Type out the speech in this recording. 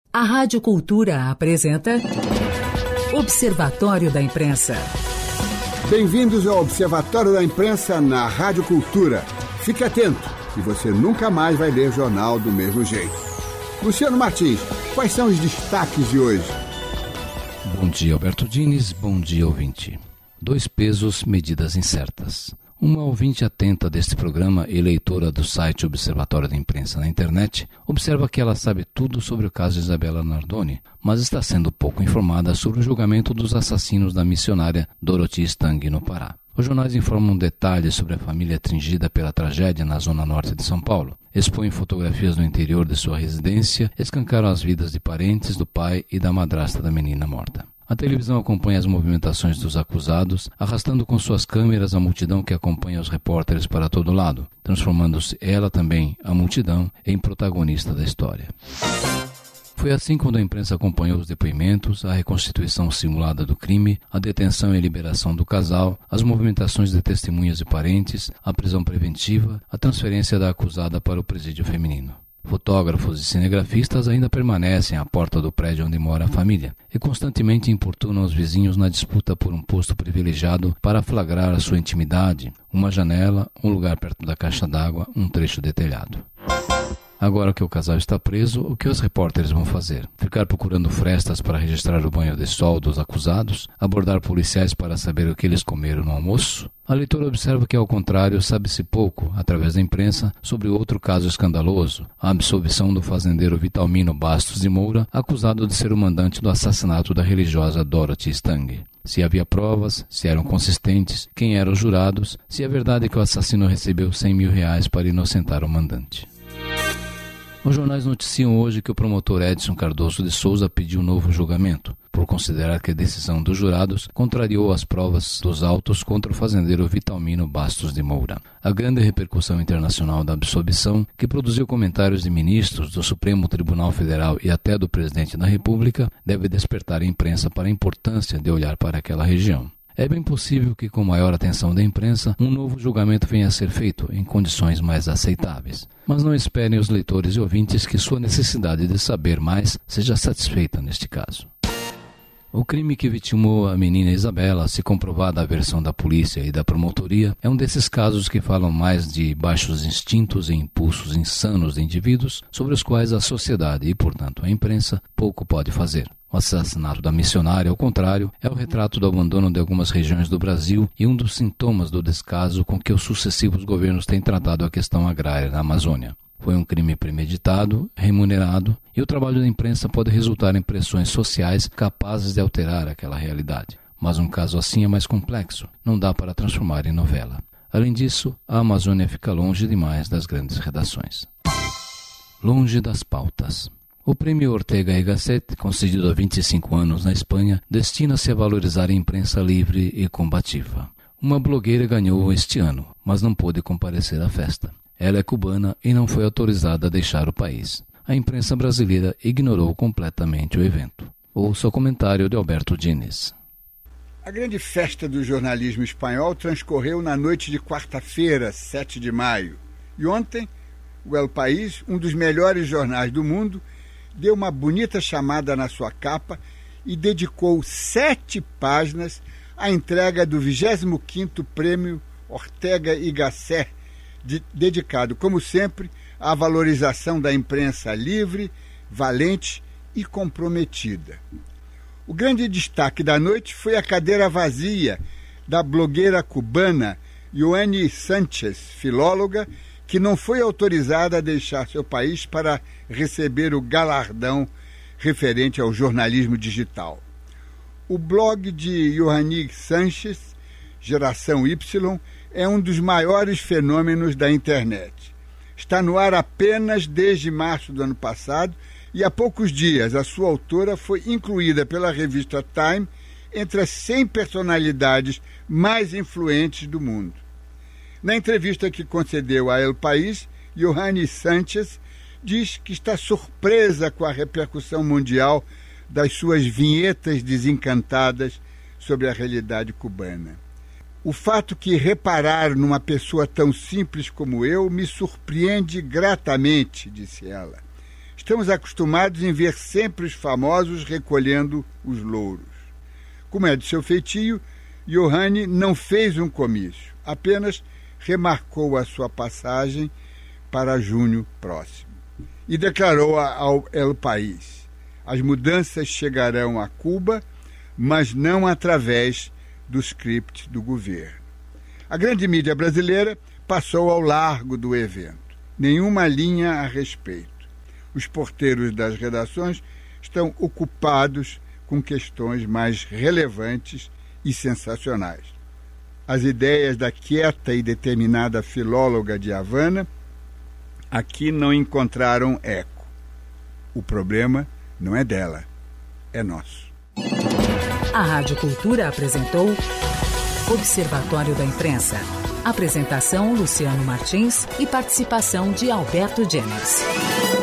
A Rádio Cultura apresenta Observatório da Imprensa. Bem-vindos ao Observatório da Imprensa na Rádio Cultura. Fique atento, que você nunca mais vai ler jornal do mesmo jeito. Luciano Martins, quais são os destaques de hoje? Bom dia, Alberto Diniz. Bom dia, ouvinte. 2 pesos, medidas incertas. Uma ouvinte atenta deste programa e leitora do site Observatório da Imprensa na internet observa que ela sabe tudo sobre o caso de Isabella Nardoni, mas está sendo pouco informada sobre o julgamento dos assassinos da missionária Dorothy Stang no Pará. Os jornais informam detalhes sobre a família atingida pela tragédia na zona norte de São Paulo, expõem fotografias do interior de sua residência, escancaram as vidas de parentes, do pai e da madrasta da menina morta. A televisão acompanha as movimentações dos acusados, arrastando com suas câmeras a multidão que acompanha os repórteres para todo lado, transformando-se ela também, a multidão, em protagonista da história. Foi assim quando a imprensa acompanhou os depoimentos, a reconstituição simulada do crime, a detenção e liberação do casal, as movimentações de testemunhas e parentes, a prisão preventiva, a transferência da acusada para o presídio feminino. Fotógrafos e cinegrafistas ainda permanecem à porta do prédio onde mora a família e constantemente importunam os vizinhos na disputa por um posto privilegiado para flagrar a sua intimidade, uma janela, um lugar perto da caixa d'água, um trecho de telhado. Agora que o casal está preso, o que os repórteres vão fazer? Ficar procurando frestas para registrar o banho de sol dos acusados? Abordar policiais para saber o que eles comeram no almoço? A leitora observa que, ao contrário, sabe-se pouco, através da imprensa, sobre outro caso escandaloso, a absolvição do fazendeiro Vitalmino Bastos de Moura, acusado de ser o mandante do assassinato da religiosa Dorothy Stang. Se havia provas, se eram consistentes, quem eram os jurados, se é verdade que o assassino recebeu R$100 mil para inocentar o mandante. Os jornais noticiam hoje que o promotor Edson Cardoso de Souza pediu novo julgamento, por considerar que a decisão dos jurados contrariou as provas dos autos contra o fazendeiro Vitalmino Bastos de Moura. A grande repercussão internacional da absolvição, que produziu comentários de ministros do Supremo Tribunal Federal e até do presidente da República, deve despertar a imprensa para a importância de olhar para aquela região. É bem possível que, com maior atenção da imprensa, um novo julgamento venha a ser feito em condições mais aceitáveis. Mas não esperem os leitores e ouvintes que sua necessidade de saber mais seja satisfeita neste caso. O crime que vitimou a menina Isabella, se comprovada a versão da polícia e da promotoria, é um desses casos que falam mais de baixos instintos e impulsos insanos de indivíduos sobre os quais a sociedade e, portanto, a imprensa pouco pode fazer. O assassinato da missionária, ao contrário, é o retrato do abandono de algumas regiões do Brasil e um dos sintomas do descaso com que os sucessivos governos têm tratado a questão agrária na Amazônia. Foi um crime premeditado, remunerado, e o trabalho da imprensa pode resultar em pressões sociais capazes de alterar aquela realidade. Mas um caso assim é mais complexo, não dá para transformar em novela. Além disso, a Amazônia fica longe demais das grandes redações. Longe das pautas. O prêmio Ortega y Gasset, concedido há 25 anos na Espanha, destina-se a valorizar a imprensa livre e combativa. Uma blogueira ganhou este ano, mas não pôde comparecer à festa. Ela é cubana e não foi autorizada a deixar o país. A imprensa brasileira ignorou completamente o evento. Ouça o comentário de Alberto Diniz. A grande festa do jornalismo espanhol transcorreu na noite de quarta-feira, 7 de maio. E ontem, o El País, um dos melhores jornais do mundo, deu uma bonita chamada na sua capa e dedicou 7 páginas à entrega do 25º Prêmio Ortega y Gasset, dedicado, como sempre, à valorização da imprensa livre, valente e comprometida. O grande destaque da noite foi a cadeira vazia da blogueira cubana Yoani Sánchez, filóloga, que não foi autorizada a deixar seu país para receber o galardão referente ao jornalismo digital. O blog de Yoani Sánchez, Geração Y, é um dos maiores fenômenos da internet. Está no ar apenas desde março do ano passado e há poucos dias a sua autora foi incluída pela revista Time entre as 100 personalidades mais influentes do mundo. Na entrevista que concedeu a El País, Yoani Sánchez diz que está surpresa com a repercussão mundial das suas vinhetas desencantadas sobre a realidade cubana. O fato que reparar numa pessoa tão simples como eu me surpreende gratamente, disse ela. Estamos acostumados em ver sempre os famosos recolhendo os louros. Como é de seu feitio, Rouhani não fez um comício, apenas remarcou a sua passagem para junho próximo e declarou ao El País: as mudanças chegarão a Cuba, mas não através do script do governo. A grande mídia brasileira passou ao largo do evento. Nenhuma linha a respeito. Os porteiros das redações estão ocupados com questões mais relevantes e sensacionais. As ideias da quieta e determinada filóloga de Havana aqui não encontraram eco. O problema não é dela, é nosso. A Rádio Cultura apresentou Observatório da Imprensa. Apresentação Luciano Martins e participação de Alberto Jenes.